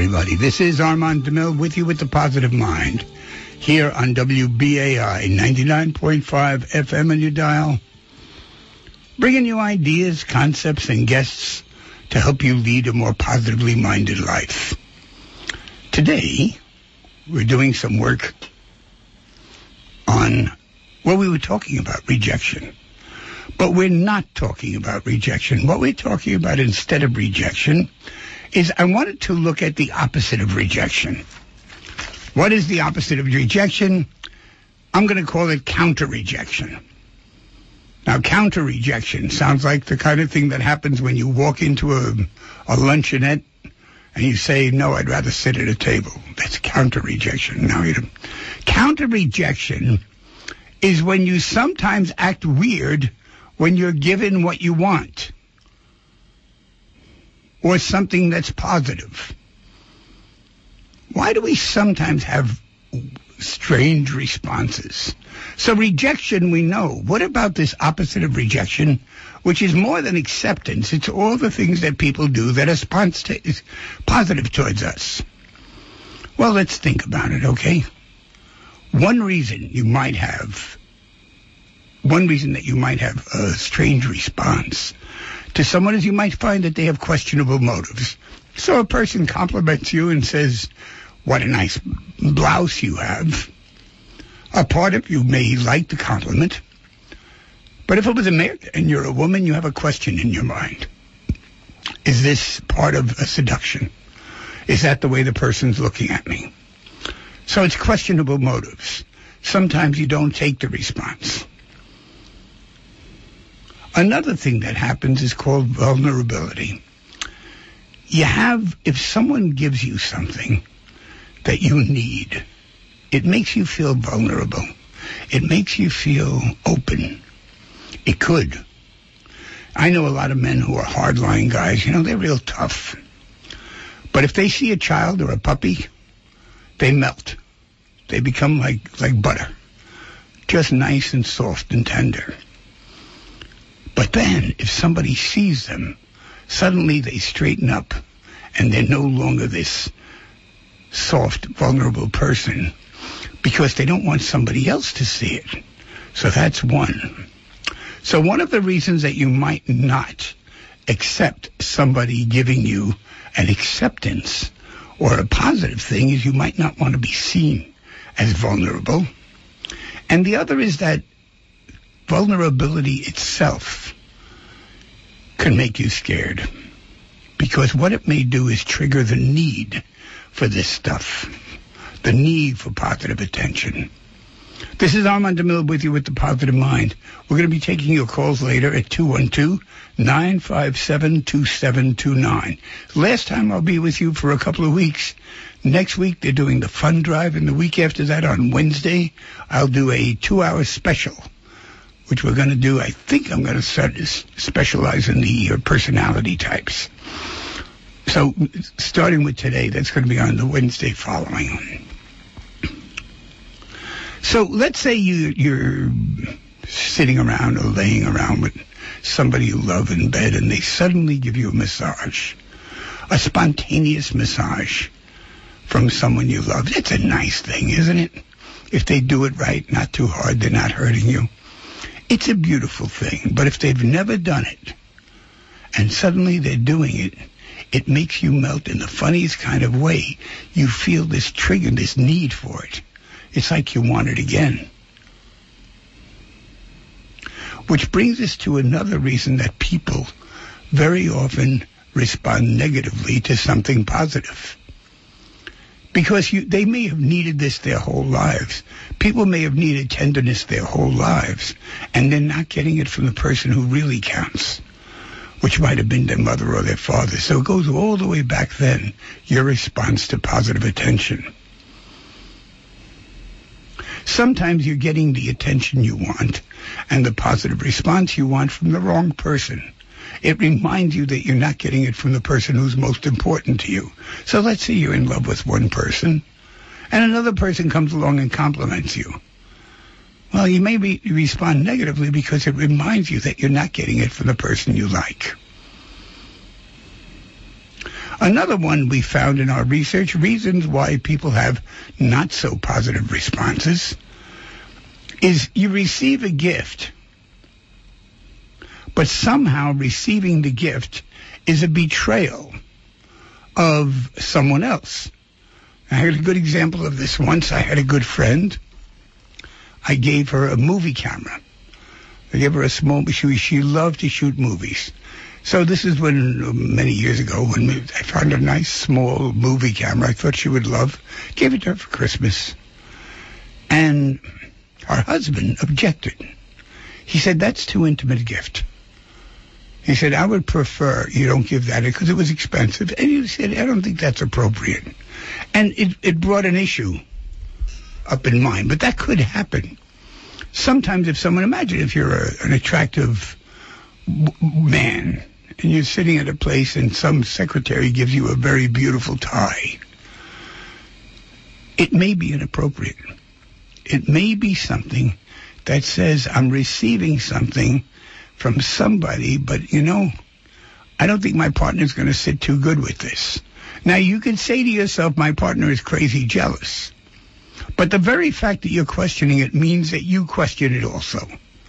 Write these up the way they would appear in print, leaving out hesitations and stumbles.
everybody. This is Armand DeMille with you with the Positive Mind here on WBAI 99.5 FM on your dial, bringing you ideas, concepts, and guests to help you lead a more positively minded life. Today, we're doing some work on, well, we were talking about rejection. But we're not talking about rejection. What we're talking about instead of rejection is I wanted to look at the opposite of rejection. What is the opposite of rejection? I'm going to call it counter-rejection. Now, counter-rejection sounds like the kind of thing that happens when you walk into a luncheonette and you say, no, I'd rather sit at a table. That's counter-rejection. Now, counter-rejection is when you sometimes act weird when you're given what you want, or something that's positive. Why do we sometimes have strange responses? So rejection, we know. What about this opposite of rejection, which is more than acceptance? It's all the things that people do that are positive towards us. Well, let's think about it, okay? One reason that you might have a strange response to someone is you might find that they have questionable motives. So a person compliments you and says, what a nice blouse you have. A part of you may like the compliment, but if it was a man and you're a woman, you have a question in your mind. Is this part of a seduction? Is that the way the person's looking at me? So it's questionable motives. Sometimes you don't take the response. Another thing that happens is called vulnerability. If someone gives you something that you need, it makes you feel vulnerable. It makes you feel open. It could. I know a lot of men who are hardline guys. They're real tough. But if they see a child or a puppy, they melt. They become like butter. Just nice and soft and tender. But then, if somebody sees them, suddenly they straighten up, and they're no longer this soft, vulnerable person, because they don't want somebody else to see it. So that's one. So one of the reasons that you might not accept somebody giving you an acceptance or a positive thing is you might not want to be seen as vulnerable. And the other is that vulnerability itself can make you scared, because what it may do is trigger the need for this stuff, the need for positive attention. This is Armand DeMille with you with the Positive Mind. We're going to be taking your calls later at 212-957-2729. Last time I'll be with you for a couple of weeks. Next week they're doing the fund drive, and the week after that on Wednesday I'll do a 2-hour special, which we're going to do. I think I'm going to start to specialize in the personality types. So starting with today, that's going to be on the Wednesday following. So let's say you're sitting around or laying around with somebody you love in bed, and they suddenly give you a massage, a spontaneous massage from someone you love. It's a nice thing, isn't it? If they do it right, not too hard, they're not hurting you. It's a beautiful thing. But if they've never done it, and suddenly they're doing it, it makes you melt in the funniest kind of way. You feel this trigger, this need for it. It's like you want it again. Which brings us to another reason that people very often respond negatively to something positive. Because they may have needed this their whole lives. People may have needed tenderness their whole lives, and they're not getting it from the person who really counts, which might have been their mother or their father. So it goes all the way back then, your response to positive attention. Sometimes you're getting the attention you want and the positive response you want from the wrong person. It reminds you that you're not getting it from the person who's most important to you. So let's say you're in love with one person, and another person comes along and compliments you. Well, you may respond negatively because it reminds you that you're not getting it from the person you like. Another one we found in our research, reasons why people have not so positive responses, is you receive a gift, but somehow receiving the gift is a betrayal of someone else. I had a good example of this once. I had a good friend. I gave her a movie camera. I gave her a small, she loved to shoot movies. So this is when, many years ago, when I found a nice small movie camera I thought she would love. Gave it to her for Christmas. And her husband objected. He said, that's too intimate a gift. He said, I would prefer you don't give that because it was expensive. And he said, I don't think that's appropriate. And it brought an issue up in mind. But that could happen. Sometimes if someone, imagine if you're an attractive man and you're sitting at a place and some secretary gives you a very beautiful tie. It may be inappropriate. It may be something that says I'm receiving something from somebody, but I don't think my partner's going to sit too good with this. Now, you can say to yourself, my partner is crazy jealous. But the very fact that you're questioning it means that you question it also.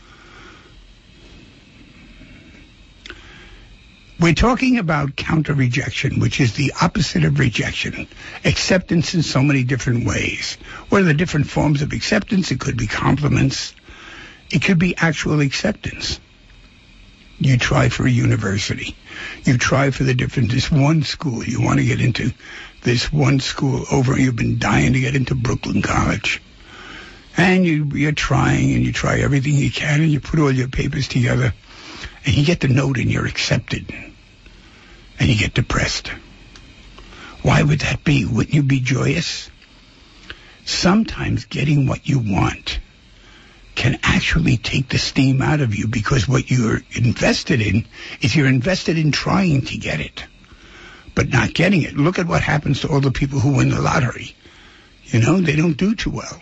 We're talking about counter-rejection, which is the opposite of rejection. Acceptance in so many different ways. What are the different forms of acceptance? It could be compliments. It could be actual acceptance. You try for a university. You try for this one school. You want to get into this one school over. You've been dying to get into Brooklyn College. And you're trying, and you try everything you can, and you put all your papers together, and you get the note, and you're accepted. And you get depressed. Why would that be? Wouldn't you be joyous? Sometimes getting what you want can actually take the steam out of you, because what you're invested in is you're invested in trying to get it, but not getting it. Look at what happens to all the people who win the lottery. They don't do too well.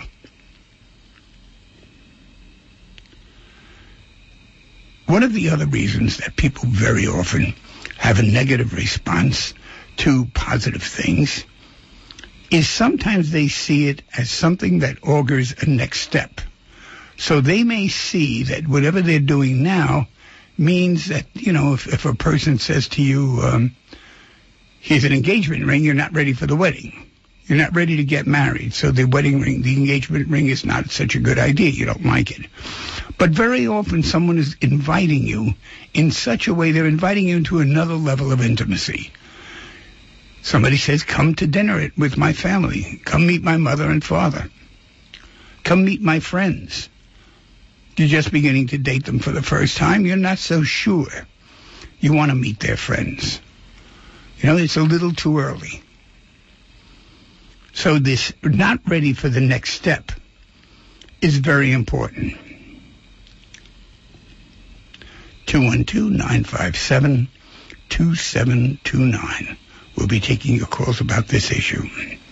One of the other reasons that people very often have a negative response to positive things is sometimes they see it as something that augurs a next step. So they may see that whatever they're doing now means that, if a person says to you, here's an engagement ring, you're not ready for the wedding. You're not ready to get married. So the wedding ring, the engagement ring is not such a good idea. You don't like it. But very often someone is inviting you in such a way, they're inviting you into another level of intimacy. Somebody says, come to dinner with my family. Come meet my mother and father. Come meet my friends. You're just beginning to date them for the first time. You're not so sure. You want to meet their friends. It's a little too early. So this not ready for the next step is very important. 212-957-2729. We'll be taking your calls about this issue.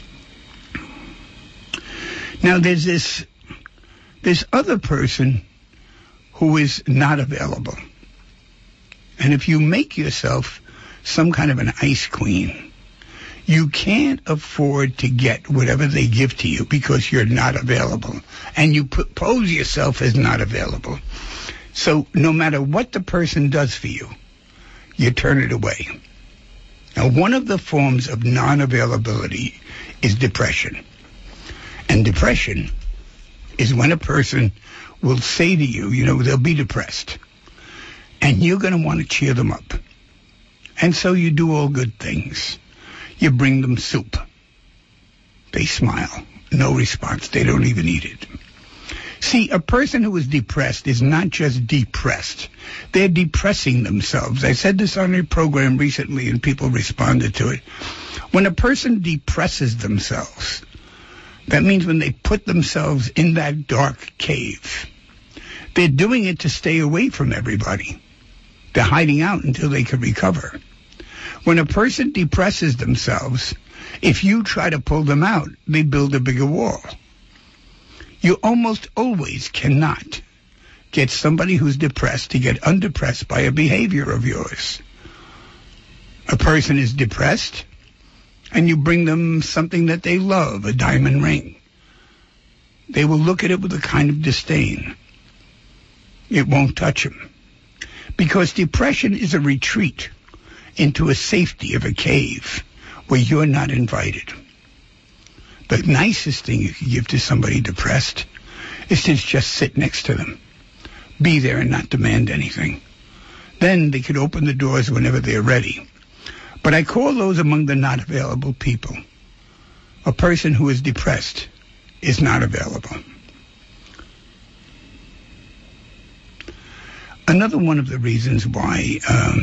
Now, there's this other person who is not available. And if you make yourself some kind of an ice queen, you can't afford to get whatever they give to you because you're not available. And you pose yourself as not available. So no matter what the person does for you, you turn it away. Now, one of the forms of non-availability is depression. And depression is when a person will say to you, they'll be depressed. And you're going to want to cheer them up. And so you do all good things. You bring them soup. They smile. No response. They don't even eat it. See, a person who is depressed is not just depressed. They're depressing themselves. I said this on a program recently and people responded to it. When a person depresses themselves, that means when they put themselves in that dark cave, they're doing it to stay away from everybody. They're hiding out until they can recover. When a person depresses themselves, if you try to pull them out, they build a bigger wall. You almost always cannot get somebody who's depressed to get undepressed by a behavior of yours. A person is depressed, and you bring them something that they love, a diamond ring, they will look at it with a kind of disdain. It won't touch them. Because depression is a retreat into a safety of a cave where you're not invited. The nicest thing you can give to somebody depressed is to just sit next to them. Be there and not demand anything. Then they could open the doors whenever they're ready. But I call those among the not available people. A person who is depressed is not available. Another one of the reasons why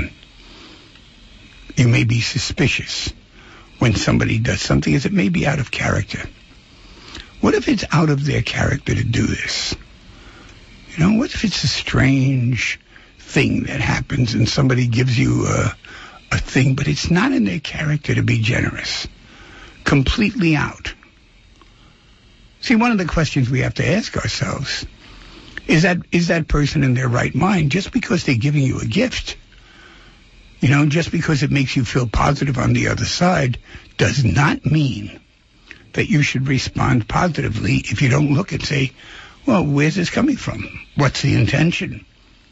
you may be suspicious when somebody does something is it may be out of character. What if it's out of their character to do this? You know, what if it's a strange thing that happens and somebody gives you a thing, but it's not in their character to be generous? Completely out. See, one of the questions we have to ask ourselves is that person in their right mind? Just because they're giving you a gift, you know, just because it makes you feel positive on the other side, does not mean that you should respond positively if you don't look and say, well, where's this coming from? What's the intention?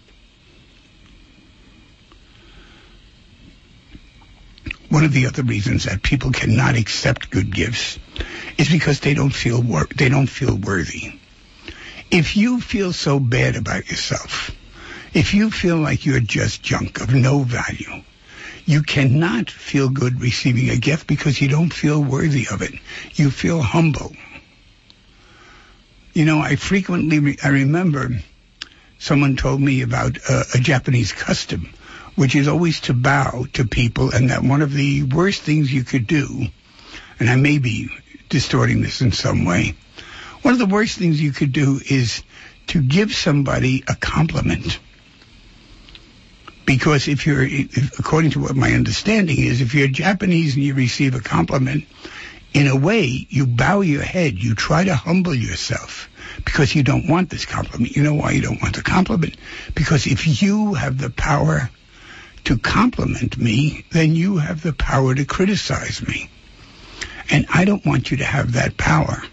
One of the other reasons that people cannot accept good gifts is because they don't feel worthy. If you feel so bad about yourself, if you feel like you're just junk of no value, you cannot feel good receiving a gift because you don't feel worthy of it. You feel humble. You know, I remember someone told me about a Japanese custom, which is always to bow to people, and that one of the worst things you could do, and I may be distorting this in some way, one of the worst things you could do is to give somebody a compliment. Because if according to what my understanding is, if you're Japanese and you receive a compliment, in a way, you bow your head. You try to humble yourself because you don't want this compliment. You know why you don't want the compliment? Because if you have the power to compliment me, then you have the power to criticize me. And I don't want you to have that power.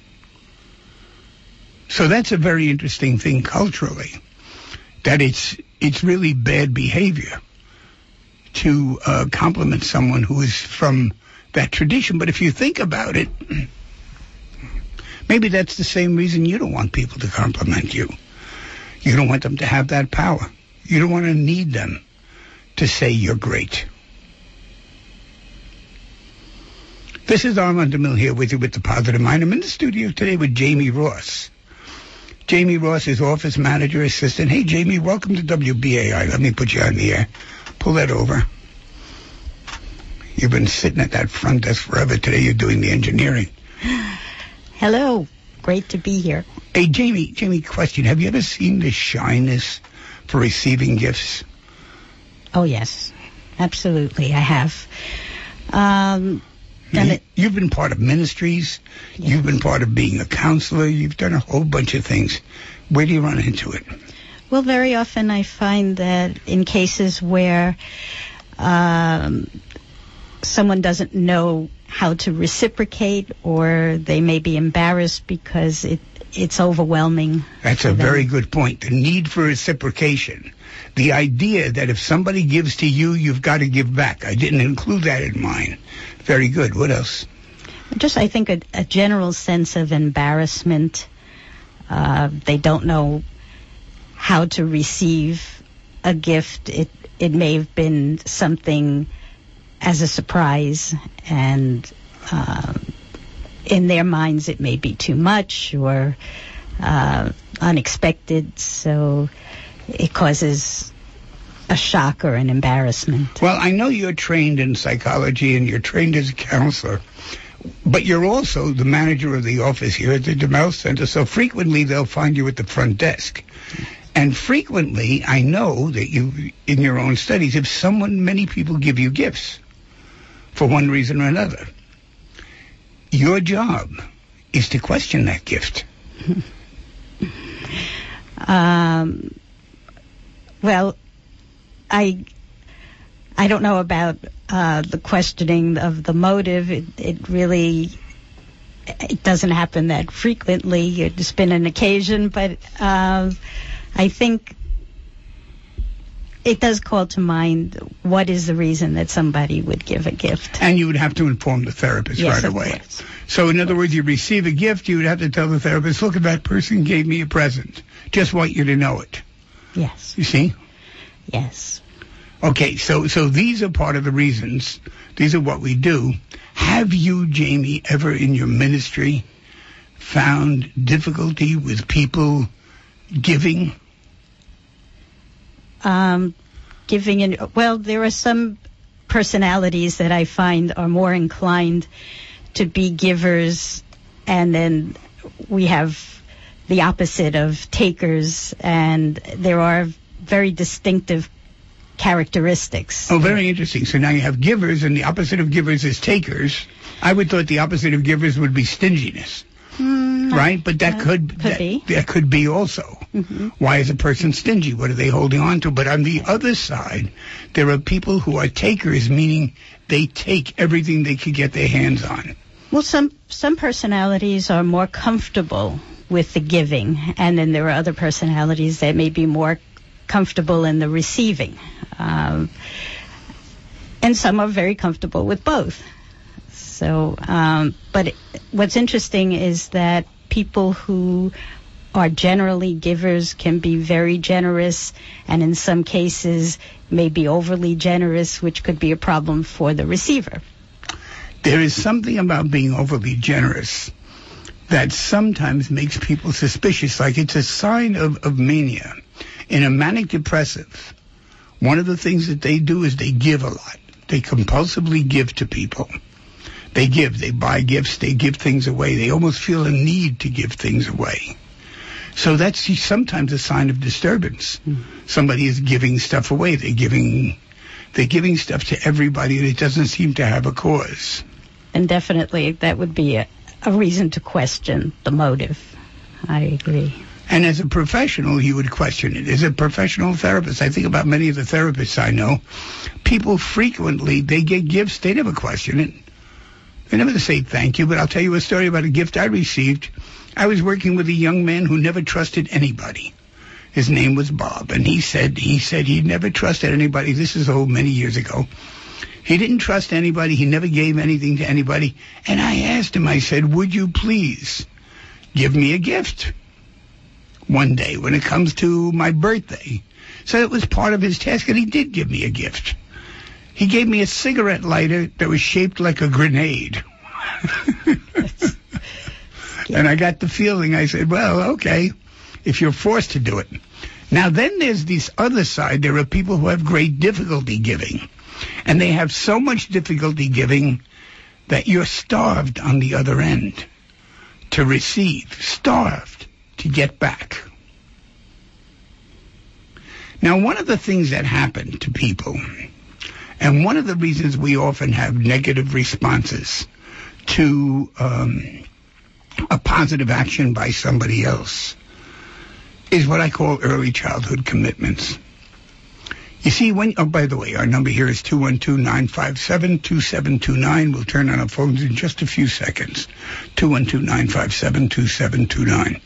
So that's a very interesting thing culturally, that it's really bad behavior to compliment someone who is from that tradition. But if you think about it, maybe that's the same reason you don't want people to compliment you. You don't want them to have that power. You don't want to need them to say you're great. This is Armand DeMille here with you with The Positive Mind. I'm in the studio today with Jamie Ross. Jamie Ross is office manager, assistant. Hey, Jamie, welcome to WBAI. Let me put you on the air. Pull that over. You've been sitting at that front desk forever. Today you're doing the engineering. Hello. Great to be here. Hey, Jamie, question. Have you ever seen the shyness for receiving gifts? Oh, yes. Absolutely, I have. You've been part of ministries. Yeah. You've been part of being a counselor. You've done a whole bunch of things. Where do you run into it? Well, very often I find that in cases where someone doesn't know how to reciprocate, or they may be embarrassed because it's overwhelming. That's a very good point. The need for reciprocation. The idea that if somebody gives to you, you've got to give back. I didn't include that in mine. Very good. What else? Just, I think, a general sense of embarrassment. They don't know how to receive a gift. It may have been something as a surprise, and in their minds it may be too much or unexpected, so it causes a shock or an embarrassment. Well, I know you're trained in psychology and you're trained as a counselor, but you're also the manager of the office here at the DeMille Center, so frequently they'll find you at the front desk. And frequently, I know that you, in your own studies, many people give you gifts for one reason or another. Your job is to question that gift. Well, I I don't know about the questioning of the motive. It really it doesn't happen that frequently. It's been an occasion, but I think it does call to mind what is the reason that somebody would give a gift. And you would have to inform the therapist right away. Course. So in other words, you receive a gift, you would have to tell the therapist, look, that person gave me a present. Just want you to know it. Yes. You see? Yes. Okay, so these are part of the reasons. These are what we do. Have you, Jamie, ever in your ministry found difficulty with people giving? Well, there are some personalities that I find are more inclined to be givers, and then we have the opposite of takers, and there are very distinctive characteristics. Oh, very interesting. So now you have givers, and the opposite of givers is takers. I would thought the opposite of givers would be stinginess. Right? But that could be. That could be also. Mm-hmm. Why is a person stingy? What are they holding on to? But on the other side, there are people who are takers, meaning they take everything they could get their hands on. Well, some personalities are more comfortable with the giving, and then there are other personalities that may be more comfortable in the receiving. And some are very comfortable with both. So, but what's interesting is that people who are generally givers can be very generous, and in some cases may be overly generous, which could be a problem for the receiver. There is something about being overly generous that sometimes makes people suspicious, like it's a sign of mania. In a manic depressive, one of the things that they do is they give a lot. They compulsively give to people. They give, they buy gifts, they give things away. They almost feel a need to give things away. So that's sometimes a sign of disturbance. Somebody is giving stuff away. They're giving stuff to everybody, and it doesn't seem to have a cause. And definitely that would be a reason to question the motive. I agree. And as a professional, you would question it. As a professional therapist, I think about many of the therapists I know, people frequently, they get gifts, they never question it. They never say thank you, but I'll tell you a story about a gift I received. I was working with a young man who never trusted anybody. His name was Bob, and he said he never trusted anybody. This is many years ago. He didn't trust anybody. He never gave anything to anybody. And I asked him, I said, would you please give me a gift one day when it comes to my birthday? So it was part of his task, and he did give me a gift. He gave me a cigarette lighter that was shaped like a grenade. And I got the feeling, I said, well, okay, if you're forced to do it. Now, then there's this other side. There are people who have great difficulty giving. And they have so much difficulty giving that you're starved on the other end to receive, starved to get back. Now, one of the things that happen to people, and one of the reasons we often have negative responses to a positive action by somebody else, is what I call early childhood commitments. You see, by the way, our number here is 212-957-2729. We'll turn on our phones in just a few seconds. 212-957-2729.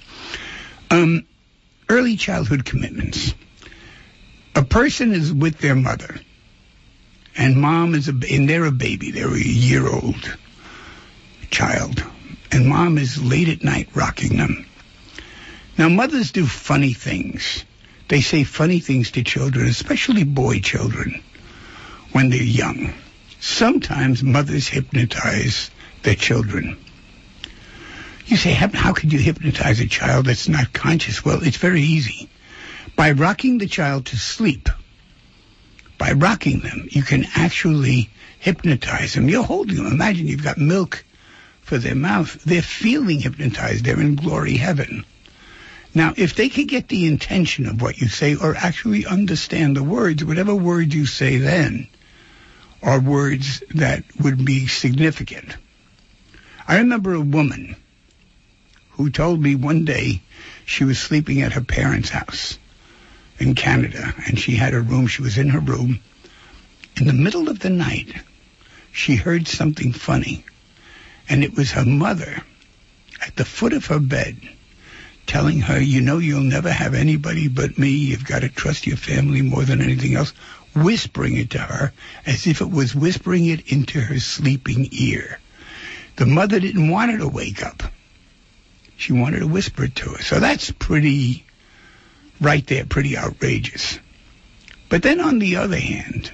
Early childhood commitments. A person is with their mother, and mom is and they're a baby. They're a year-old child, and mom is late at night rocking them. Now, mothers do funny things. They say funny things to children, especially boy children, when they're young. Sometimes mothers hypnotize their children. You say, how could you hypnotize a child that's not conscious? Well, it's very easy. By rocking the child to sleep, by rocking them, you can actually hypnotize them. You're holding them. Imagine you've got milk for their mouth. They're feeling hypnotized. They're in glory heaven. Now, if they could get the intention of what you say or actually understand the words, whatever words you say then are words that would be significant. I remember a woman who told me one day she was sleeping at her parents' house in Canada, and she had her room. She was in her room, In the middle of the night, she heard something funny, and it was her mother at the foot of her bed telling her, you know, you'll never have anybody but me. You've got to trust your family more than anything else, whispering it to her as if it was whispering it into her sleeping ear. The mother didn't want her to wake up. She wanted to whisper it to her. So that's pretty, right there, pretty outrageous. But then on the other hand,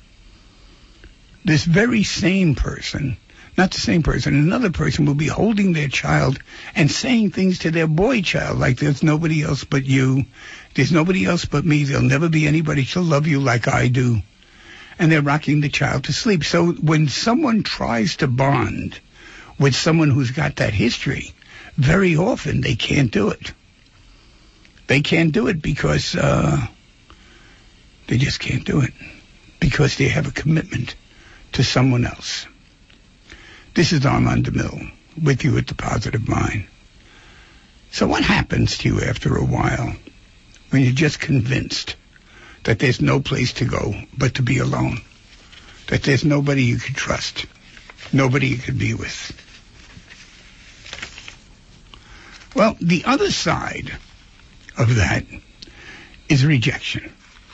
this very same person, not the same person, another person will be holding their child and saying things to their boy child like, there's nobody else but you. There's nobody else but me. There'll never be anybody to love you like I do. And they're rocking the child to sleep. So when someone tries to bond with someone who's got that history, very often they can't do it. They can't do it because they just can't do it. Because they have a commitment to someone else. This is Armand DeMille with you at The Positive Mind. So what happens to you after a while when you're just convinced that there's no place to go but to be alone? That there's nobody you can trust, nobody you can be with? Well, the other side of that is rejection.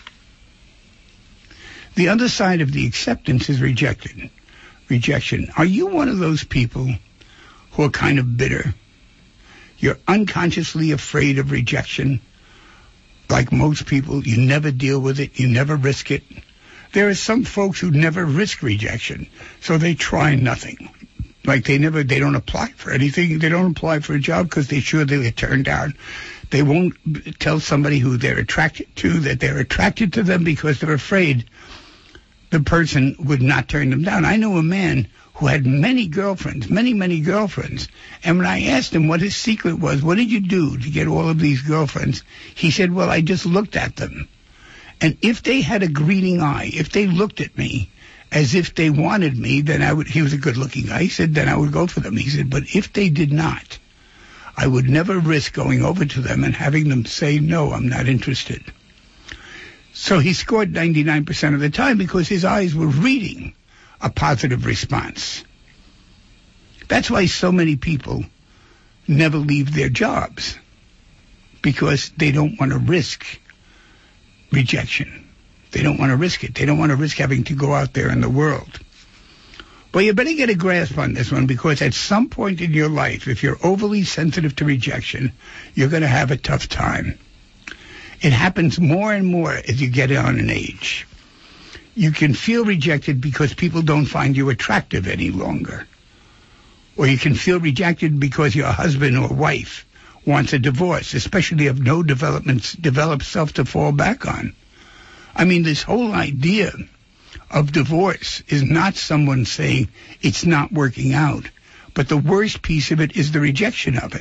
The other side of the acceptance is rejection. Are you one of those people who are kind of bitter? You're unconsciously afraid of rejection. Like most people, you never deal with it. You never risk it. There are some folks who never risk rejection, so they try nothing. Like they don't apply for anything. They don't apply for a job because they're sure they'll get turned down. They won't tell somebody who they're attracted to that they're attracted to them because they're afraid the person would not turn them down. I know a man who had many girlfriends, many girlfriends. And when I asked him what his secret was, what did you do to get all of these girlfriends? He said, well, I just looked at them. And if they had a greeting eye, if they looked at me as if they wanted me, then he was a good-looking guy. He said, then I would go for them. He said, but if they did not, I would never risk going over to them and having them say, no, I'm not interested. So he scored 99% of the time because his eyes were reading a positive response. That's why so many people never leave their jobs, because they don't want to risk rejection. They don't want to risk it. They don't want to risk having to go out there in the world. Well, you better get a grasp on this one, because at some point in your life, if you're overly sensitive to rejection, you're going to have a tough time. It happens more and more as you get on in age. You can feel rejected because people don't find you attractive any longer. Or you can feel rejected because your husband or wife wants a divorce, especially if no developed self to fall back on. I mean, this whole idea of divorce is not someone saying it's not working out, but the worst piece of it is the rejection of it.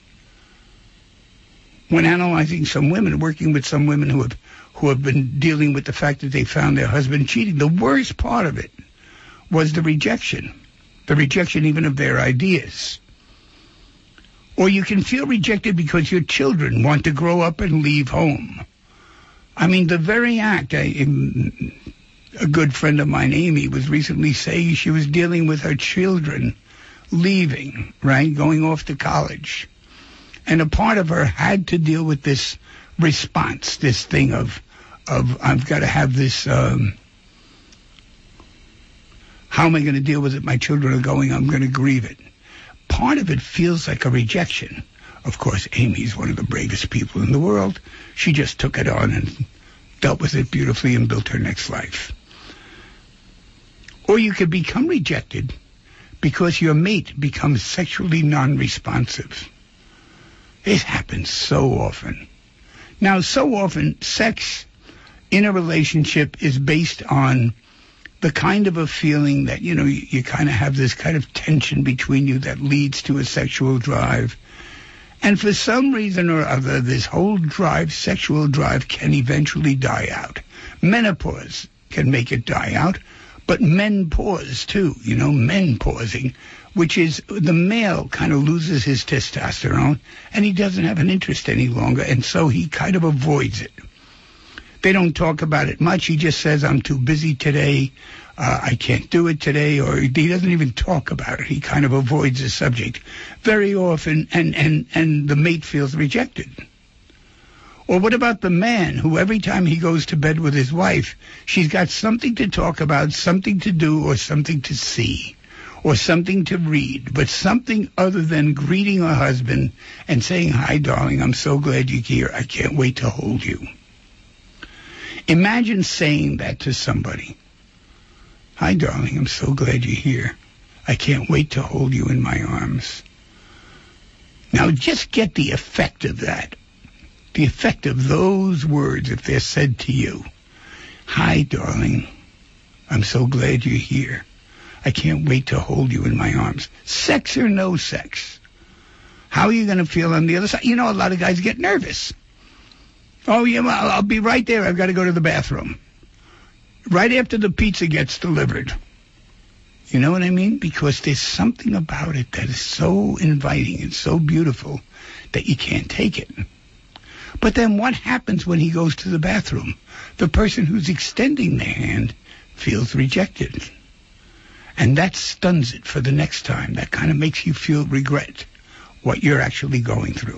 When analyzing some women, working with some women who have been dealing with the fact that they found their husband cheating, the worst part of it was the rejection even of their ideas. Or you can feel rejected because your children want to grow up and leave home. I mean, the very act, a good friend of mine, Amy, was recently saying she was dealing with her children leaving, right, going off to college. And a part of her had to deal with this response, this thing of I've got to have this, how am I going to deal with it? My children are going, I'm going to grieve it. Part of it feels like a rejection. Of course, Amy's one of the bravest people in the world. She just took it on and dealt with it beautifully and built her next life. Or you could become rejected because your mate becomes sexually non-responsive. It happens so often. Now, so often, sex in a relationship is based on the kind of a feeling that, you kind of have this kind of tension between you that leads to a sexual drive. And for some reason or other, this whole sexual drive can eventually die out. Menopause can make it die out, but men pause too, men pausing, which is the male kind of loses his testosterone and he doesn't have an interest any longer, and so he kind of avoids it. They don't talk about it much. He just says, I'm too busy today. I can't do it today, or he doesn't even talk about it. He kind of avoids the subject very often, and the mate feels rejected. Or what about the man who every time he goes to bed with his wife, she's got something to talk about, something to do, or something to see, or something to read, but something other than greeting her husband and saying, hi, darling, I'm so glad you're here. I can't wait to hold you. Imagine saying that to somebody. Hi, darling, I'm so glad you're here. I can't wait to hold you in my arms. Now, just get the effect of that. The effect of those words if they're said to you. Hi, darling, I'm so glad you're here. I can't wait to hold you in my arms. Sex or no sex? How are you going to feel on the other side? You know, a lot of guys get nervous. Oh, yeah, well, I'll be right there. I've got to go to the bathroom. Right after the pizza gets delivered. You know what I mean? Because there's something about it that is so inviting and so beautiful that you can't take it. But then what happens when he goes to the bathroom? The person who's extending their hand feels rejected. And that stuns it for the next time. That kind of makes you feel regret what you're actually going through.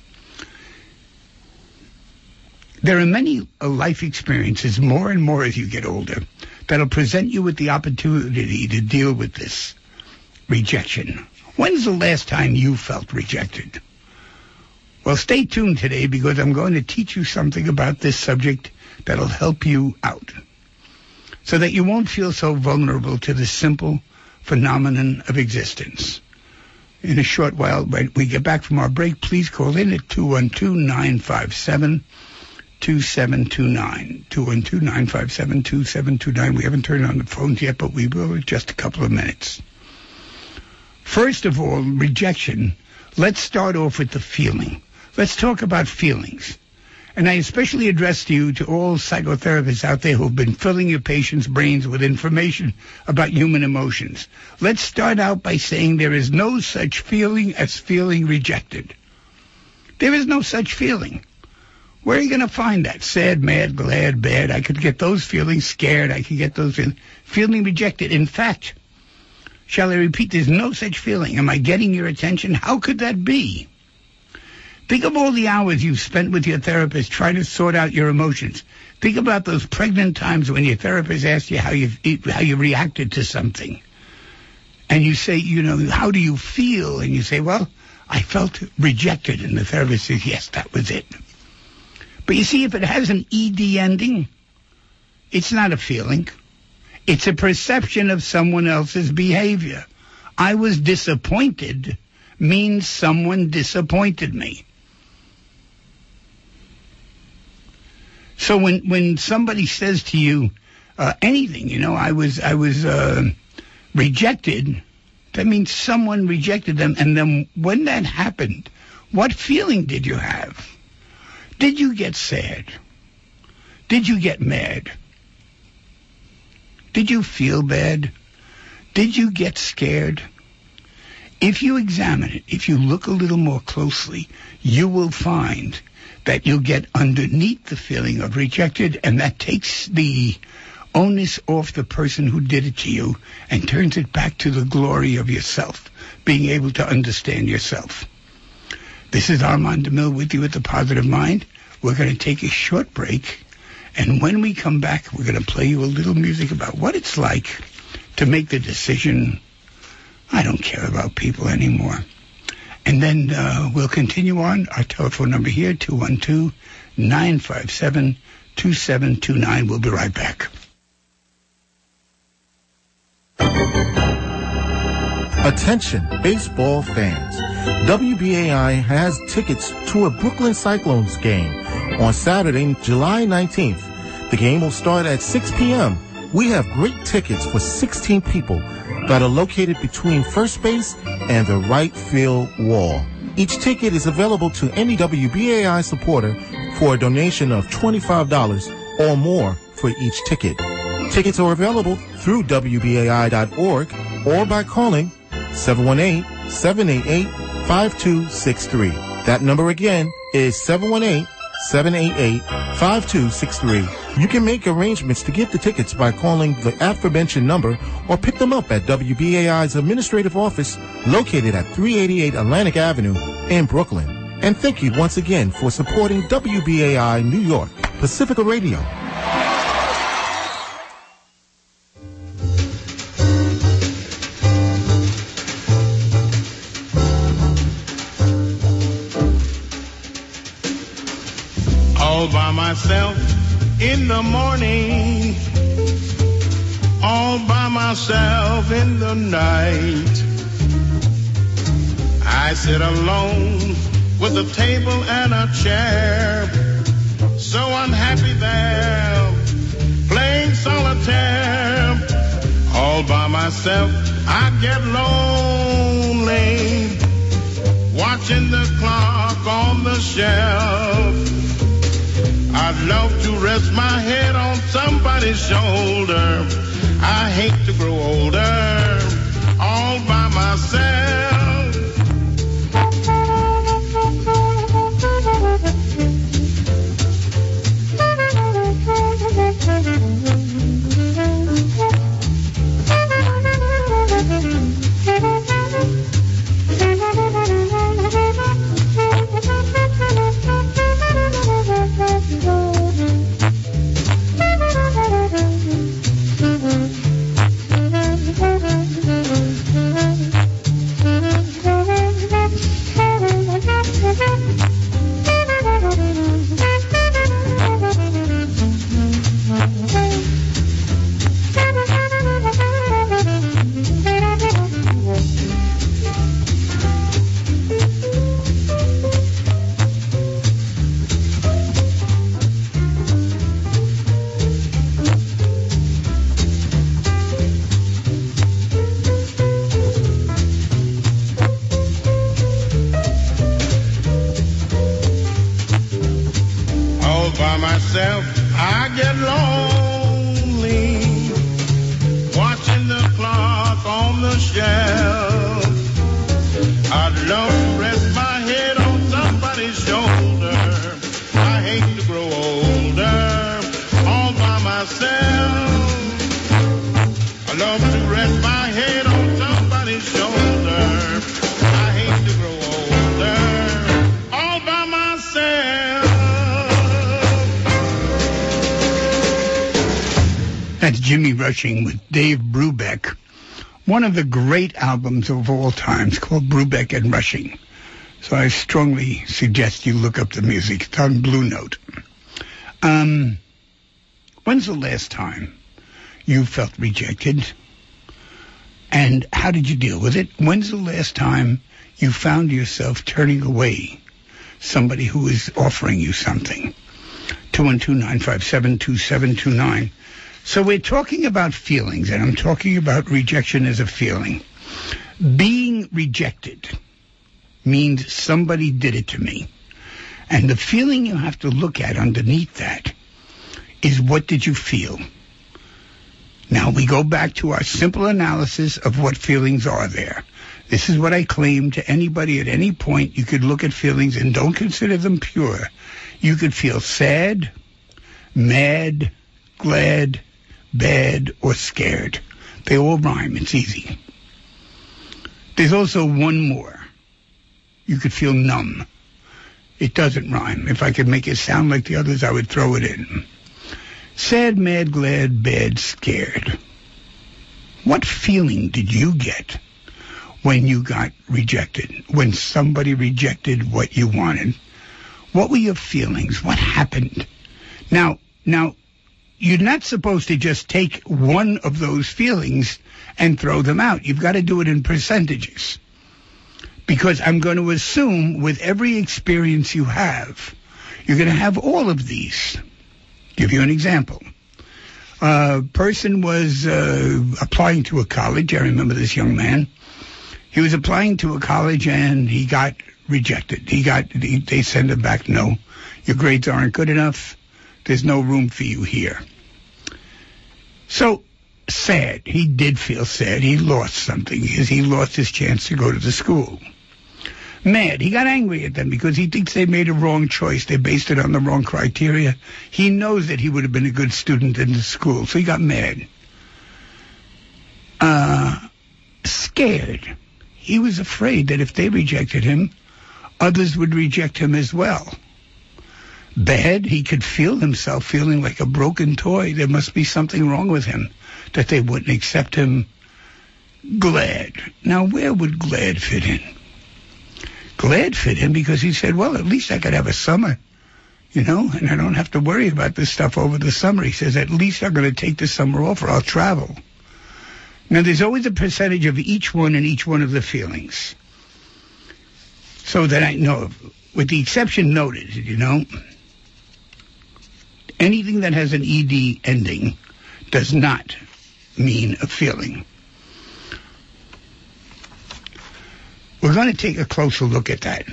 There are many life experiences, more and more as you get older, that'll present you with the opportunity to deal with this rejection. When's the last time you felt rejected? Well, stay tuned today because I'm going to teach you something about this subject that'll help you out so that you won't feel so vulnerable to the simple phenomenon of existence. In a short while, when we get back from our break, please call in at 212-957-2729. 212-957-2729. We haven't turned on the phones yet, but we will in just a couple of minutes. First of all, rejection. Let's start off with the feeling. Let's talk about feelings. And I especially address to all psychotherapists out there who've been filling your patients' brains with information about human emotions. Let's start out by saying there is no such feeling as feeling rejected. There is no such feeling. Where are you going to find that? Sad, mad, glad, bad. I could get those feelings. Scared, I could get those feelings. Feeling rejected. In fact, shall I repeat, there's no such feeling. Am I getting your attention? How could that be? Think of all the hours you've spent with your therapist trying to sort out your emotions. Think about those pregnant times when your therapist asked you how you reacted to something. And you say, how do you feel? And you say, well, I felt rejected. And the therapist says, yes, that was it. But you see, if it has an ED ending, it's not a feeling. It's a perception of someone else's behavior. I was disappointed means someone disappointed me. So when somebody says to you anything, I was rejected, that means someone rejected them. And then when that happened, what feeling did you have? Did you get sad? Did you get mad? Did you feel bad? Did you get scared? If you examine it, if you look a little more closely, you will find that you'll get underneath the feeling of rejected, and that takes the onus off the person who did it to you and turns it back to the glory of yourself, being able to understand yourself. This is Armand DeMille with you at The Positive Mind. We're going to take a short break, and when we come back, we're going to play you a little music about what it's like to make the decision, I don't care about people anymore. And then we'll continue on. Our telephone number here, 212-957-2729. We'll be right back. Attention, baseball fans. WBAI has tickets to a Brooklyn Cyclones game on Saturday, July 19th. The game will start at 6 p.m. We have great tickets for 16 people that are located between first base and the right field wall. Each ticket is available to any WBAI supporter for a donation of $25 or more for each ticket. Tickets are available through WBAI.org or by calling 718-788-5263. That number again is 888-788-5263. You can make arrangements to get the tickets by calling the aforementioned number or pick them up at WBAI's administrative office located at 388 Atlantic Avenue in Brooklyn. And thank you once again for supporting WBAI New York, Pacifica Radio. All by myself in the morning, all by myself in the night. I sit alone with a table and a chair, so unhappy there, playing solitaire. All by myself, I get lonely, watching the clock on the shelf. I'd love to rest my head on somebody's shoulder. I hate to grow older, all by myself. I get lonely, watching the clock on the shelf. I'd love to rest my head on somebody's shoulder. I hate to grow older, all by myself. I love to rest my head on somebody's shoulder. I hate to grow older, all by myself. That's Jimmy Rushing with Dave Brubeck. One of the great albums of all times called Brubeck and Rushing. So I strongly suggest you look up the music. It's on Blue Note. When's the last time you felt rejected? And how did you deal with it? When's the last time you found yourself turning away somebody who is offering you something? 212-957-2729. So we're talking about feelings, and I'm talking about rejection as a feeling. Being rejected means somebody did it to me. And the feeling you have to look at underneath that is, what did you feel? Now we go back to our simple analysis of what feelings are there. This is what I claim to anybody at any point. You could look at feelings and don't consider them pure. You could feel sad, mad, glad, bad, or scared. They all rhyme. It's easy. There's also one more. You could feel numb. It doesn't rhyme. If I could make it sound like the others, I would throw it in. Sad, mad, glad, bad, scared. What feeling did you get when you got rejected? When somebody rejected what you wanted? What were your feelings? What happened? Now, you're not supposed to just take one of those feelings and throw them out. You've got to do it in percentages. Because I'm going to assume with every experience you have, you're going to have all of these. Give you an example. A person was applying to a college. I remember this young man. He was applying to a college and he got rejected. They sent him back, no, your grades aren't good enough. There's no room for you here. So, sad. He did feel sad. He lost something. He lost his chance to go to the school. Mad. He got angry at them because he thinks they made a wrong choice. They based it on the wrong criteria. He knows that he would have been a good student in the school, so he got mad. Scared. He was afraid that if they rejected him, others would reject him as well. Bad. He could feel himself feeling like a broken toy. There must be something wrong with him, that they wouldn't accept him. Glad. Now, where would glad fit in? Glad fit in because he said, well, at least I could have a summer, and I don't have to worry about this stuff over the summer. He says, at least I'm going to take the summer off or I'll travel. Now, there's always a percentage of each one in each one of the feelings. So that I know, with the exception noted, anything that has an ED ending does not mean a feeling. We're going to take a closer look at that.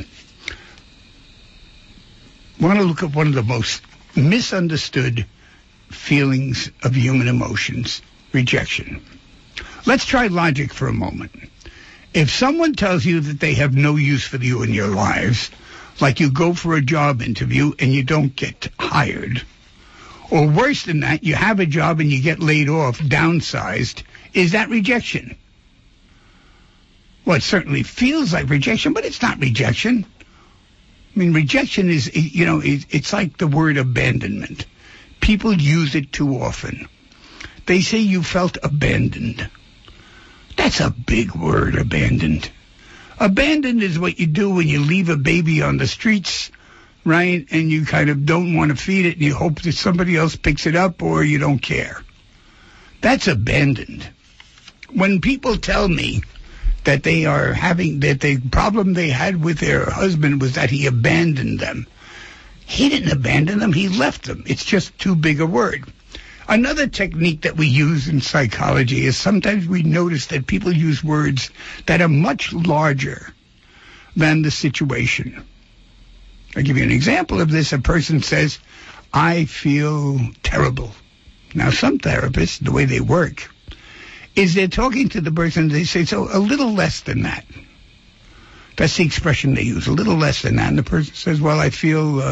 We're going to look at one of the most misunderstood feelings of human emotions, rejection. Let's try logic for a moment. If someone tells you that they have no use for you in your lives, like you go for a job interview and you don't get hired, or worse than that, you have a job and you get laid off, downsized, is that rejection? Well, it certainly feels like rejection, but it's not rejection. I mean, rejection is, it's like the word abandonment. People use it too often. They say you felt abandoned. That's a big word, abandoned. Abandoned is what you do when you leave a baby on the streets, right? And you kind of don't want to feed it and you hope that somebody else picks it up or you don't care. That's abandoned. When people tell me that they are having, that the problem they had with their husband was that he abandoned them. He didn't abandon them, he left them. It's just too big a word. Another technique that we use in psychology is sometimes we notice that people use words that are much larger than the situation. I'll give you an example of this. A person says, I feel terrible. Now, some therapists, the way they work, is they're talking to the person, they say, so a little less than that. That's the expression they use, a little less than that. And the person says, well, I feel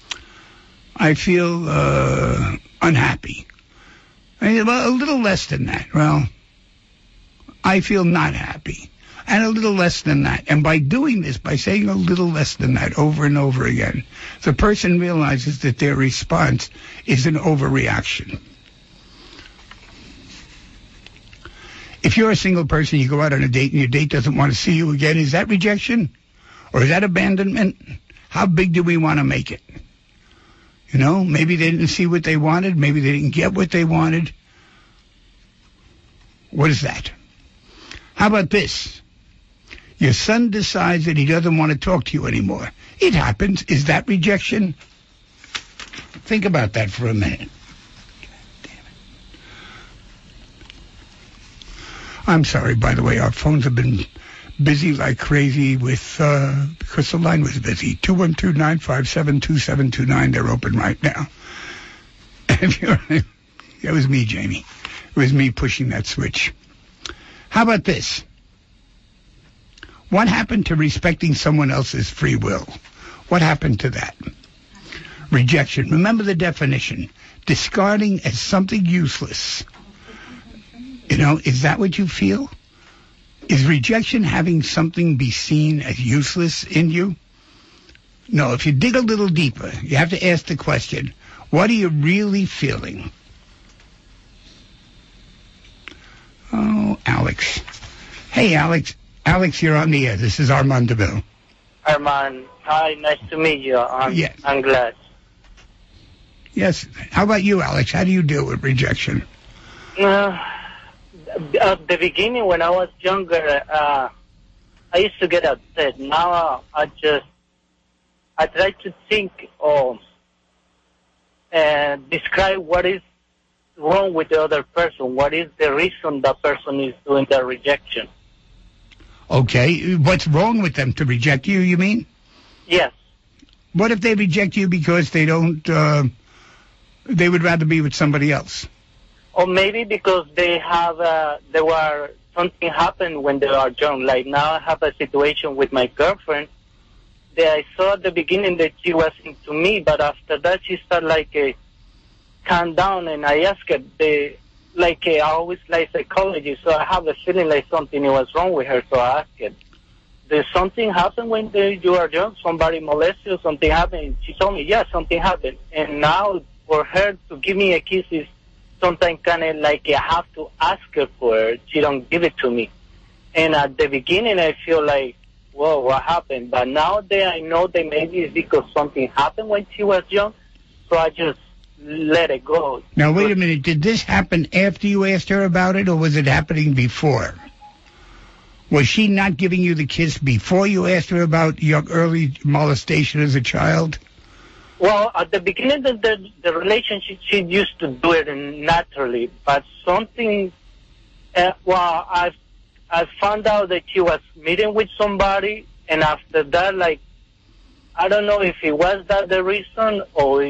unhappy. I mean, well, a little less than that. Well, I feel not happy. And a little less than that. And by doing this, by saying a little less than that over and over again, the person realizes that their response is an overreaction. If you're a single person, you go out on a date and your date doesn't want to see you again, is that rejection? Or is that abandonment? How big do we want to make it? Maybe they didn't see what they wanted. Maybe they didn't get what they wanted. What is that? How about this? Your son decides that he doesn't want to talk to you anymore. It happens. Is that rejection? Think about that for a minute. I'm sorry, by the way, our phones have been busy like crazy with, because the line was busy. 212-957-2729, they're open right now. It was me, Jamie. It was me pushing that switch. How about this? What happened to respecting someone else's free will? What happened to that? Rejection. Remember the definition. Discarding as something useless. Is that what you feel? Is rejection having something be seen as useless in you? No, if you dig a little deeper, you have to ask the question, what are you really feeling? Oh, Alex. Hey, Alex. Alex, you're on the air. This is Armand DeVille. Armand, hi, nice to meet you. Yes. I'm glad. Yes. How about you, Alex? How do you deal with rejection? At the beginning, when I was younger, I used to get upset. Now I try to think and describe what is wrong with the other person. What is the reason that person is doing the rejection? Okay. What's wrong with them to reject you, you mean? Yes. What if they reject you because they don't, they would rather be with somebody else? Or maybe because something happened when they were young. Like now I have a situation with my girlfriend that I saw at the beginning that she was into me, but after that she started like a calm down, and I asked her, I always like psychology, so I have a feeling like something was wrong with her, so I asked her, did something happen when you are young? Somebody molested you, something happened? She told me, yeah, something happened. And now for her to give me a kiss is something kind of like I have to ask her for it. She don't give it to me. And at the beginning I feel like, whoa, what happened? But now that I know that maybe it's because something happened when she was young, so I just let it go. Now, wait a minute. Did this happen after you asked her about it, or was it happening before? Was she not giving you the kiss before you asked her about your early molestation as a child? Well, at the beginning of the relationship, she used to do it naturally, but something, I found out that she was meeting with somebody, and after that, like, I don't know if it was that the reason, or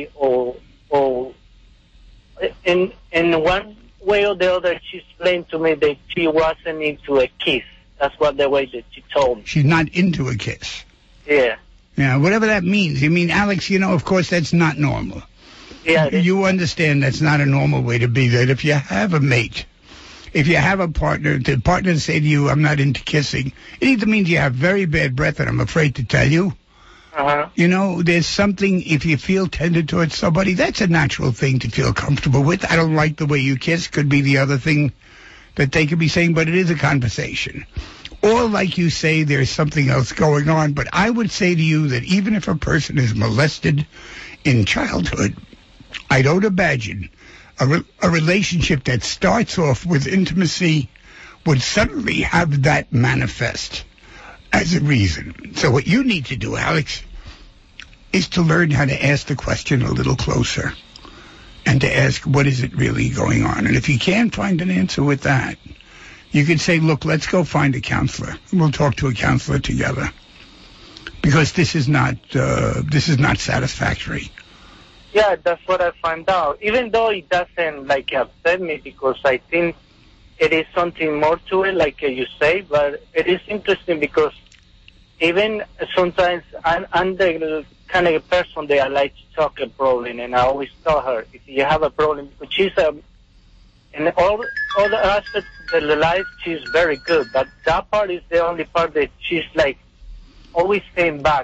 in one way or the other, she explained to me that she wasn't into a kiss. That's what the way that she told me. She's not into a kiss. Yeah. Yeah, whatever that means. I mean, Alex, of course, that's not normal. Yeah. You understand that's not a normal way to be. That if you have a mate, if you have a partner, the partner say to you, I'm not into kissing, it either means you have very bad breath, and I'm afraid to tell you. Uh-huh. There's something, if you feel tender towards somebody, that's a natural thing to feel comfortable with. I don't like the way you kiss, could be the other thing that they could be saying, but it is a conversation. Or, like you say, there's something else going on. But I would say to you that even if a person is molested in childhood, I don't imagine a relationship that starts off with intimacy would suddenly have that manifest as a reason. So what you need to do, Alex, is to learn how to ask the question a little closer and to ask, what is it really going on? And if you can't find an answer with that, you could say, look, let's go find a counselor. We'll talk to a counselor together, because this is not satisfactory. Yeah, that's what I find out. Even though it doesn't upset me, because I think it is something more to it, like you say. But it is interesting because even sometimes I'm the kind of person that I like to talk a problem, and I always tell her, if you have a problem, because she's in all the aspects of the life, she's very good, but that part is the only part that she's always staying back,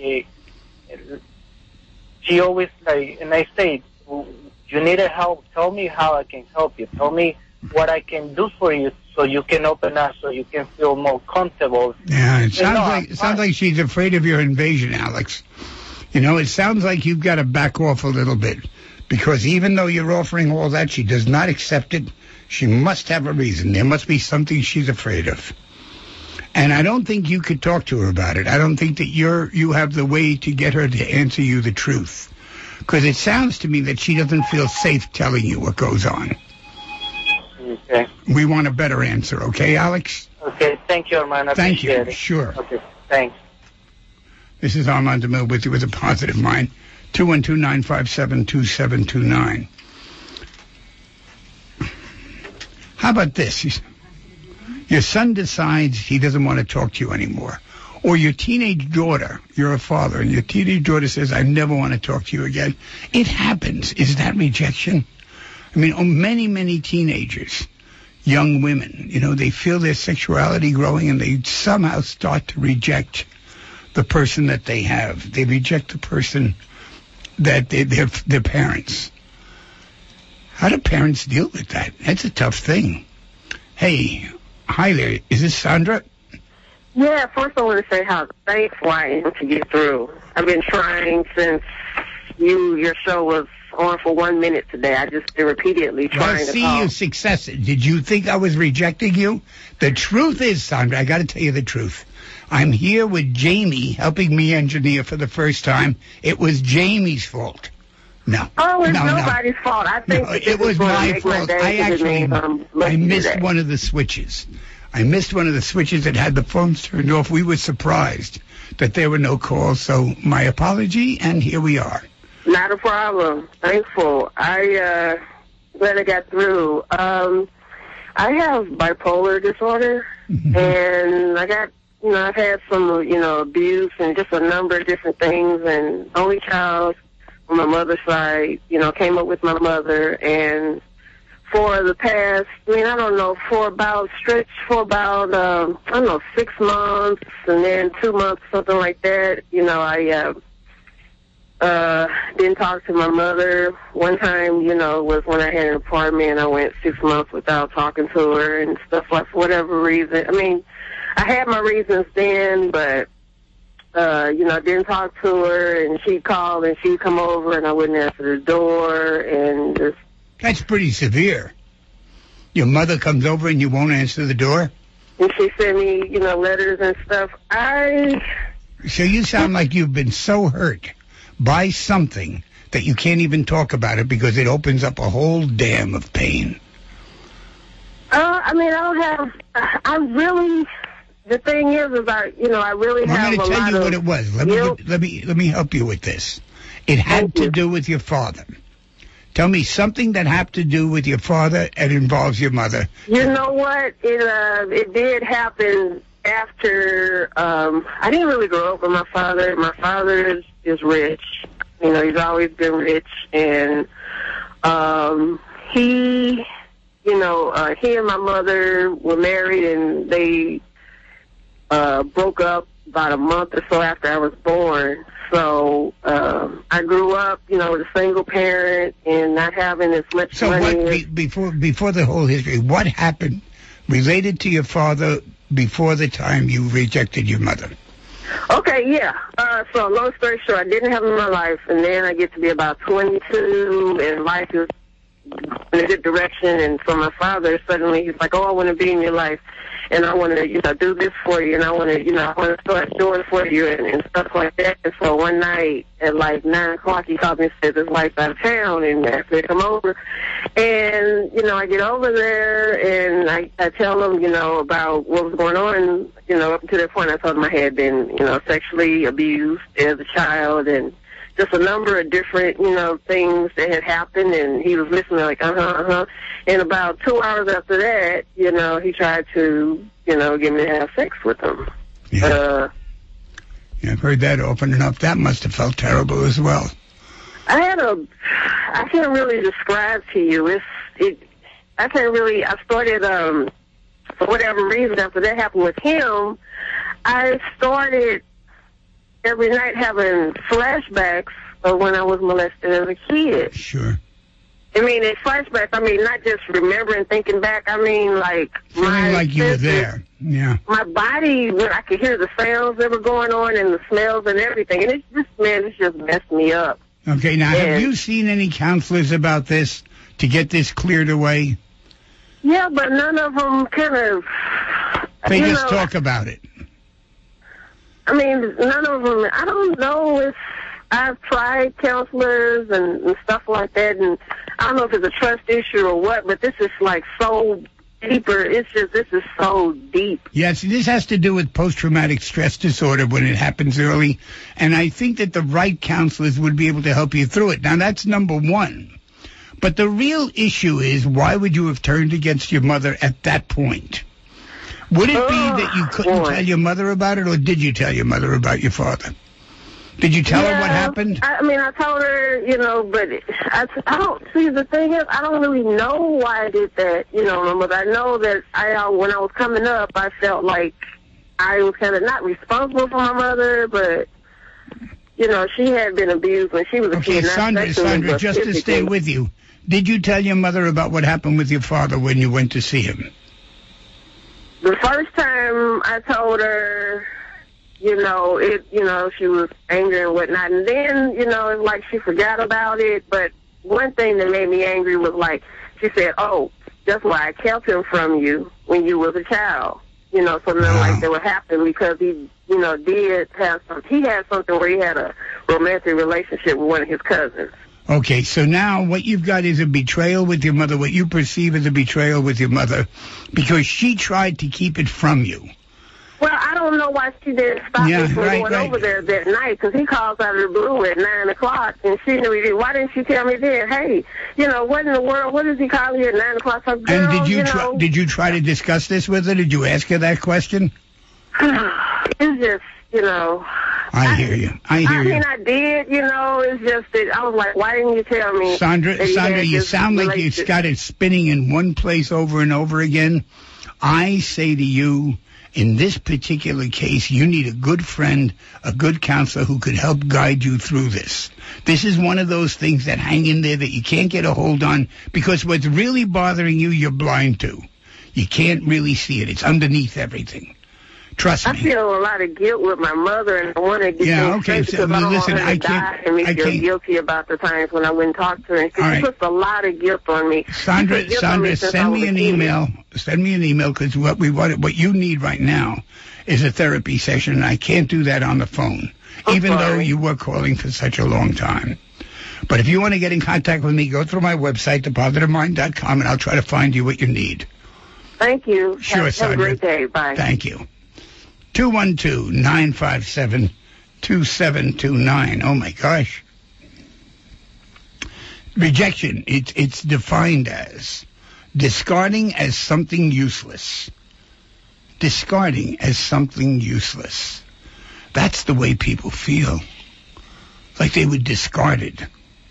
she always and I say, you need help, tell me how I can help you, tell me what I can do for you so you can open up, so you can feel more comfortable. Yeah, it sounds like she's afraid of your invasion, Alex. It sounds like you've got to back off a little bit, because even though you're offering all that, she does not accept it. She must have a reason. There must be something she's afraid of. And I don't think you could talk to her about it. I don't think that you have the way to get her to answer you the truth, because it sounds to me that she doesn't feel safe telling you what goes on. Okay. We want a better answer, okay, Alex? Okay, thank you, Armand. Thank you. It. Sure. Okay, thanks. This is Armand DeMille with you with a positive mind. 212-957-2729. How about this? Your son decides he doesn't want to talk to you anymore. Or your teenage daughter, you're a father, and your teenage daughter says, I never want to talk to you again. It happens. Is that rejection? I mean, many, many teenagers, young women, they feel their sexuality growing, and they somehow start to reject the person that they have. They reject the person that their parents. How do parents deal with that? That's a tough thing. Hey, hi there. Is this Sandra? Yeah, first I want to say how thankful I am to get through. I've been trying since your show was on for 1 minute today. I just been repeatedly trying to call. I see your success. Did you think I was rejecting you? The truth is, Sandra, I got to tell you the truth. I'm here with Jamie helping me engineer for the first time. It was Jamie's fault. No. Oh, it's nobody's fault. I think it was my fault. I missed one of the switches. I missed one of the switches that had the phones turned off. We were surprised that there were no calls, so my apology, and here we are. Not a problem. Thankful. I glad I got through. I have bipolar disorder, and I got I've had some, abuse and just a number of different things, and only child on my mother's side, came up with my mother, and for the past, for about 6 months, and then 2 months, something like that, I didn't talk to my mother. One time, was when I had an apartment. I went 6 months without talking to her and stuff like, for whatever reason. I mean, I had my reasons then, but, didn't talk to her, and she'd call and she'd come over and I wouldn't answer the door, and just... That's pretty severe. Your mother comes over and you won't answer the door? And she sent me, letters and stuff. So you sound like you've been so hurt by something that you can't even talk about it because it opens up a whole dam of pain. The thing is I really have I'm going to a tell lot you of what it was. Let me help you with this. It had to do with your father. Tell me something that had to do with your father and involves your mother. You know what? It did happen after, I didn't really grow up with my father. My father is rich. He's always been rich. And, he and my mother were married, and they, broke up about a month or so after I was born. So, I grew up, with a single parent and not having as much money. So before the whole history, what happened related to your father before the time you rejected your mother? Okay, yeah. So long story short, I didn't have him in my life, and then I get to be about 22, and life is in a good direction, and so my father suddenly, he's like, I want to be in your life, and I want to, do this for you, and I want to start doing for you, and stuff like that. And so one night at like 9 o'clock, he called me and said, his wife's out of town, and asked me to come over. And, I get over there, and I tell him, about what was going on, up to that point I told him I had been, sexually abused as a child, and just a number of different, things that had happened, and he was listening like, And about 2 hours after that, he tried to, get me to have sex with him. Yeah. I've heard that often enough. That must have felt terrible as well. I can't really describe to you. I started, for whatever reason, after that happened with him, I started every night having flashbacks of when I was molested as a kid. Sure. In flashbacks, not just remembering, thinking back, like... Feeling like you were there, yeah. My body, I could hear the sounds that were going on and the smells and everything, and it's just messed me up. Okay, now, have you seen any counselors about this to get this cleared away? Yeah, but none of them kind of... They just talk about it. None of them... I don't know if I've tried counselors and stuff like that, and I don't know if it's a trust issue or what, but this is like so deeper. This is so deep. Yes, this has to do with post-traumatic stress disorder when it happens early, and I think that the right counselors would be able to help you through it. Now, that's number one. But the real issue is, why would you have turned against your mother at that point? Would it be that you couldn't tell your mother about it, or did you tell your mother about your father? Did you tell her what happened? I told her, but I don't, see, the thing is, I don't really know why I did that, but I know that when I was coming up, I felt like I was kind of not responsible for my mother, but, she had been abused when she was a kid. Sandra, just to stay with you, did you tell your mother about what happened with your father when you went to see him? The first time I told her, she was angry and whatnot. And then, it's like she forgot about it. But one thing that made me angry was like, she said, that's why I kept him from you when you was a child. Something like that would happen because he, did have he had something where he had a romantic relationship with one of his cousins. Okay, so now what you've got is a betrayal with your mother, what you perceive as a betrayal with your mother, because she tried to keep it from you. Well, I don't know why she didn't stop me from going over there that night, because he calls out of the blue at 9 o'clock, and she knew he did. Why didn't she tell me then, hey, what in the world, what does he call you at 9 o'clock? Girl, and did you try to discuss this with her? Did you ask her that question? It's just, I hear you. I did, it's just that I was like, why didn't you tell me? Sandra, you sound like you've got it spinning in one place over and over again. I say to you, in this particular case, you need a good friend, a good counselor who could help guide you through this. This is one of those things that hang in there that you can't get a hold on because what's really bothering you, you're blind to. You can't really see it. It's underneath everything. Trust me. I feel a lot of guilt with my mother, and I want to get okay. So, listen, I can't. I feel guilty about the times when I wouldn't talk to her. She puts a lot of guilt on me. Sandra, send me an email. Send me an email because what you need right now is a therapy session, and I can't do that on the phone, even though you were calling for such a long time. But if you want to get in contact with me, go through my website, thepositivemind.com, and I'll try to find you what you need. Thank you. Sure, Sandra. Have a great day. Bye. Thank you. 212-957-2729. Oh, my gosh. Rejection, it's defined as discarding as something useless. Discarding as something useless. That's the way people feel. Like they were discarded.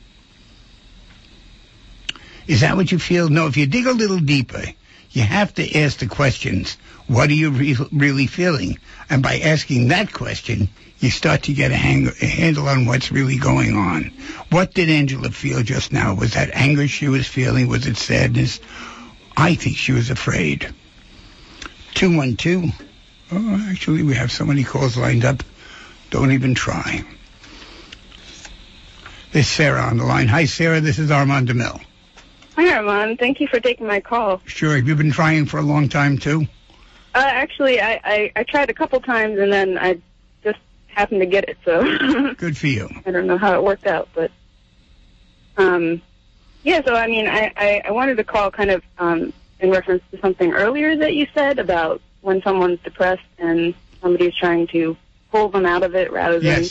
Is that what you feel? No, if you dig a little deeper, you have to ask the questions. What are you really feeling? And by asking that question, you start to get a handle on what's really going on. What did Angela feel just now? Was that anger she was feeling? Was it sadness? I think she was afraid. 212. Oh, actually, we have so many calls lined up. Don't even try. There's Sarah on the line. Hi, Sarah. This is Armand DeMille. Hi, Armand. Thank you for taking my call. Sure. Have you been trying for a long time, too? Actually, I tried a couple times, and then I just happened to get it, so... Good for you. I don't know how it worked out, but... Yeah, so, I mean, I wanted to call kind of in reference to something earlier that you said about when someone's depressed and somebody's trying to pull them out of it rather than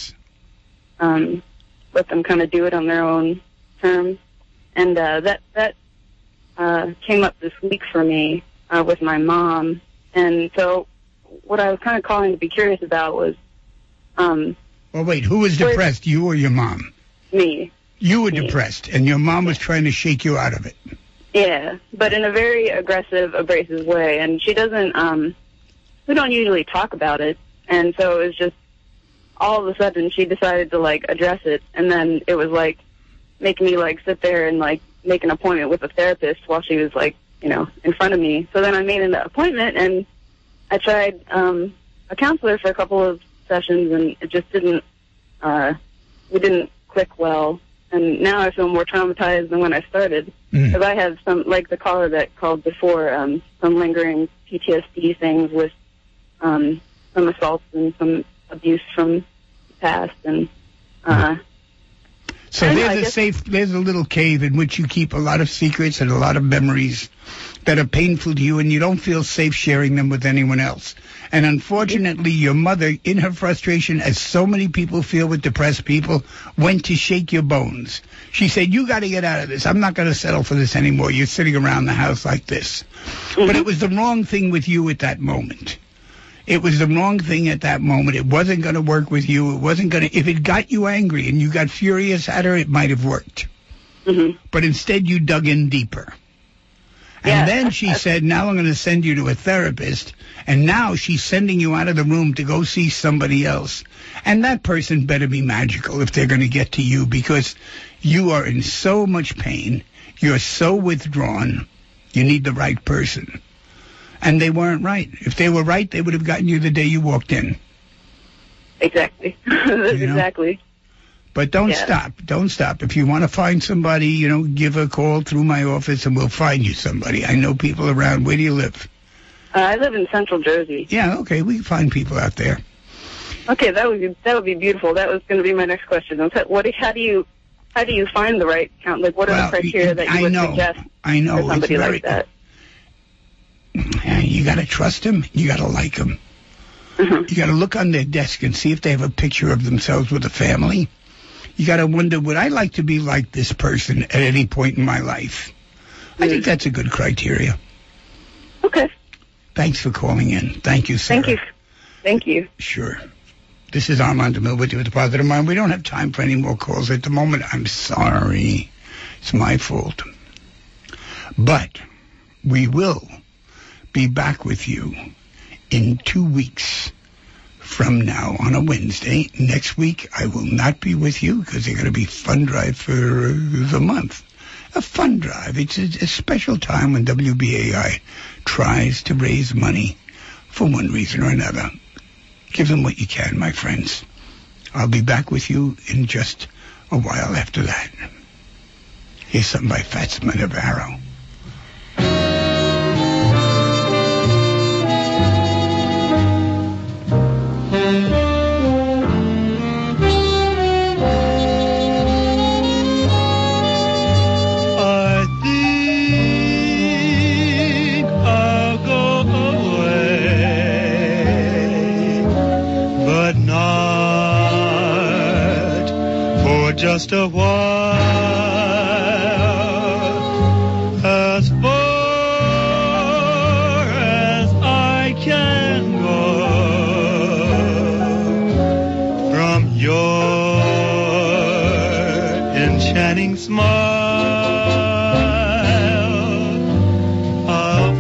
let them kind of do it on their own terms. And that came up this week for me with my mom. And so what I was kind of calling to be curious about was... well, wait, who was depressed, you or your mom? Me. You were depressed, and your mom was trying to shake you out of it. Yeah, but in a very aggressive, abrasive way. And she doesn't... we don't usually talk about it. And so it was just... all of a sudden, she decided to, like, address it. And then it was, like, making me, like, sit there and, like, make an appointment with a therapist while she was, like, you know, in front of me. So then I made an appointment, and I tried a counselor for a couple of sessions, and it just didn't, we didn't click well. And now I feel more traumatized than when I started. Because I have some, like the caller that called before, some lingering PTSD things with some assaults and some abuse from the past. And so there's a little cave in which you keep a lot of secrets and a lot of memories that are painful to you, and you don't feel safe sharing them with anyone else. And unfortunately, your mother, in her frustration, as so many people feel with depressed people, went to shake your bones. She said, you got to get out of this. I'm not going to settle for this anymore. You're sitting around the house like this. But it was the wrong thing with you at that moment. It was the wrong thing at that moment. It wasn't going to work with you. It wasn't going to... If it got you angry and you got furious at her, it might have worked. But instead, you dug in deeper. And then she said, now I'm going to send you to a therapist. And now she's sending you out of the room to go see somebody else. And that person better be magical if they're going to get to you, because you are in so much pain. You're so withdrawn. You need the right person. And they weren't right. If they were right, they would have gotten you the day you walked in. Exactly. Exactly. But don't stop. Don't stop. If you want to find somebody, you know, give a call through my office and we'll find you somebody. I know people around. Where do you live? I live in Central Jersey. Yeah, okay. We can find people out there. Okay, that would be beautiful. That was going to be my next question. How do you find the right count? Like, what are the criteria that you would suggest for somebody like that? You got to trust them. You got to like them. You got to look on their desk and see if they have a picture of themselves with a family. You got to wonder, would I like to be like this person at any point in my life? I think that's a good criteria. Okay. Thanks for calling in. Thank you, Sarah. Thank you. Thank you. Sure. This is Armand DeMille with you with the Positive Mind. We don't have time for any more calls at the moment. I'm sorry. It's my fault. But we will be back with you in 2 weeks from now on a Wednesday. Next week, I will not be with you because they're going to be fund drive for the month. A fund drive. It's a special time when WBAI tries to raise money for one reason or another. Give them what you can, my friends. I'll be back with you in just a while after that. Here's something by Fats Navarro. Just a while, as far as I can go from your enchanting smile. I'll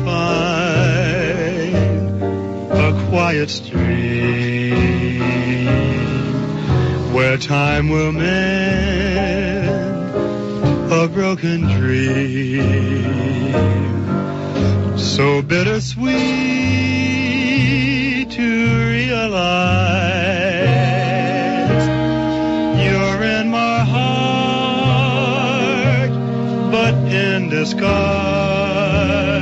find a quiet stream where time will mend a broken dream, so bittersweet to realize you're in my heart, but in disguise.